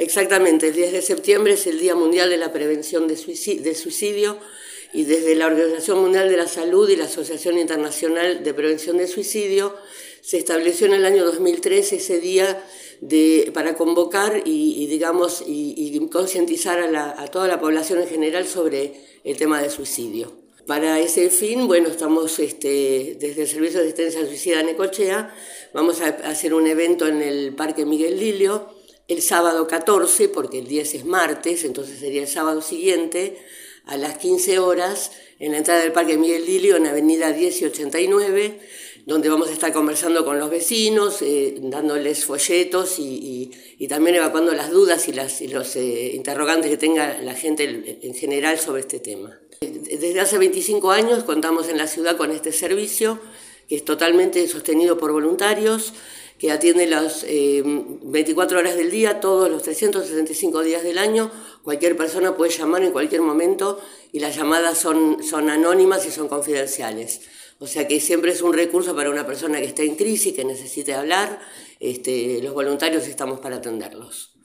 Exactamente, el 10 de septiembre es el Día Mundial de la Prevención de Suicidio y desde la Organización Mundial de la Salud y la Asociación Internacional de Prevención de Suicidio se estableció en el año 2003 ese día para convocar y concientizar a toda la población en general sobre el tema del suicidio. Para ese fin, bueno, estamos desde el Servicio de Asistencia Suicida Necochea, vamos a hacer un evento en el Parque Miguel Lilio, el sábado 14, porque el 10 es martes, entonces sería el sábado siguiente, a las 15 horas, en la entrada del Parque Miguel Lilio, en Avenida 10 y 89, donde vamos a estar conversando con los vecinos, dándoles folletos y también evacuando las dudas y los interrogantes que tenga la gente en general sobre este tema. Desde hace 25 años contamos en la ciudad con este servicio, que es totalmente sostenido por voluntarios, que atiende las 24 horas del día, todos los 365 días del año. Cualquier persona puede llamar en cualquier momento y las llamadas son anónimas y son confidenciales. O sea que siempre es un recurso para una persona que esté en crisis, que necesite hablar. Los voluntarios estamos para atenderlos.